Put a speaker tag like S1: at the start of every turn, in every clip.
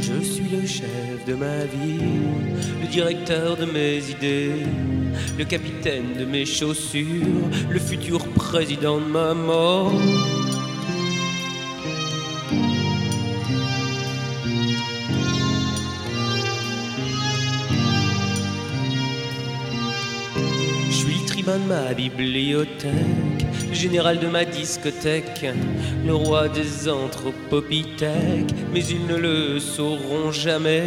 S1: Je suis le chef de ma vie, le directeur de mes idées, le capitaine de mes chaussures, le futur président de ma mort. Je suis le tribun de ma bibliothèque, le général de ma discothèque, le roi des anthropopithèques, mais ils ne le sauront jamais.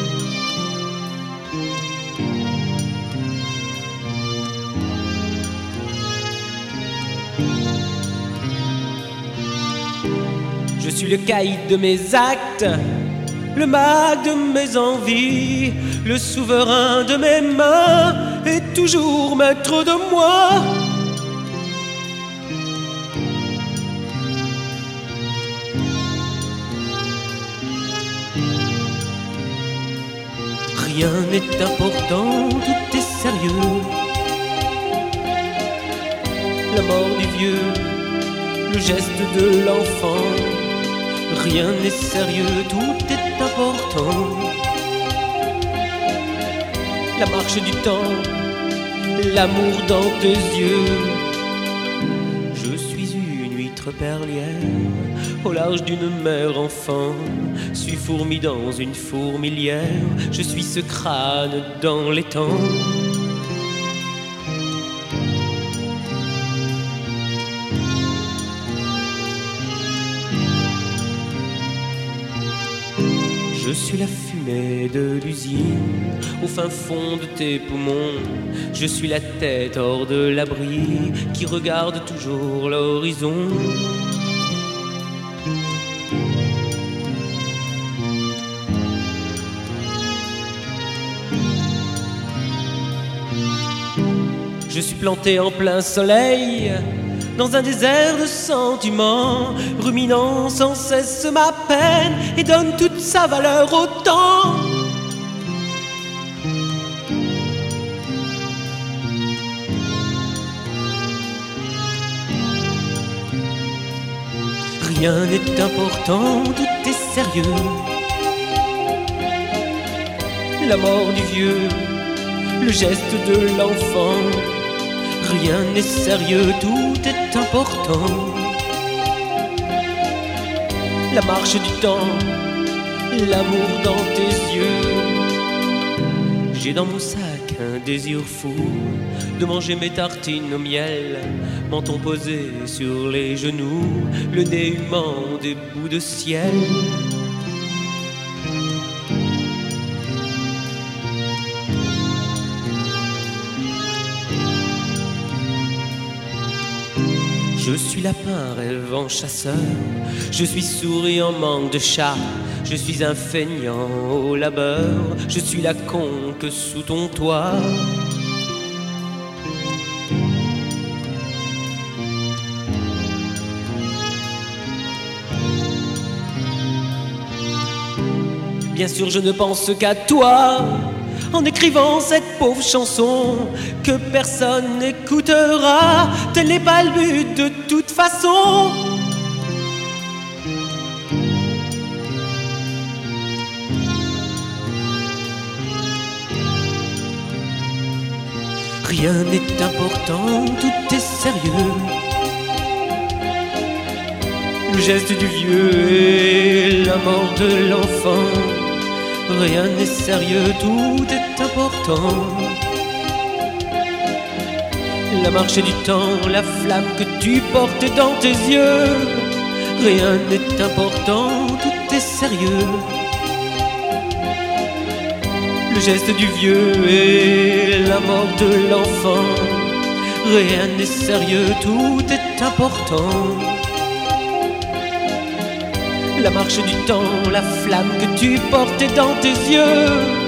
S1: Je suis le caïd de mes actes, le mag de mes envies, le souverain de mes mains, et toujours maître de moi. Rien n'est important, tout est sérieux. La mort du vieux, le geste de l'enfant. Rien n'est sérieux, tout est important. La marche du temps, l'amour dans tes yeux. Je suis une huître perlière au large d'une mer enfant. Suis fourmi dans une fourmilière. Je suis ce crâne dans les temps. Je suis la fumée de l'usine, au fin fond de tes poumons. Je suis la tête hors de l'abri, qui regarde toujours l'horizon. Je suis planté en plein soleil, dans un désert de sentiments, ruminant sans cesse ma peine et donne toute sa valeur au temps. Rien n'est important, tout est sérieux. La mort du vieux, le geste de l'enfant. Rien n'est sérieux, tout est important. La marche du temps, l'amour dans tes yeux. J'ai dans mon sac un désir fou de manger mes tartines au miel, menton posé sur les genoux, le nez humant des bouts de ciel. Je suis lapin rêvant chasseur, je suis souris en manque de chat, je suis un feignant au labeur, je suis la conque sous ton toit. Bien sûr je ne pense qu'à toi, en écrivant cette pauvre chanson que personne n'écoutera, tel n'est pas le but de toute façon. Rien n'est important, tout est sérieux. Le geste du vieux et la mort de l'enfant. Rien n'est sérieux, tout est important. La marche du temps, la flamme que tu portes dans tes yeux. Rien n'est important, tout est sérieux. Le geste du vieux et la mort de l'enfant. Rien n'est sérieux, tout est important. La marche du temps, la flamme que tu portes dans tes yeux.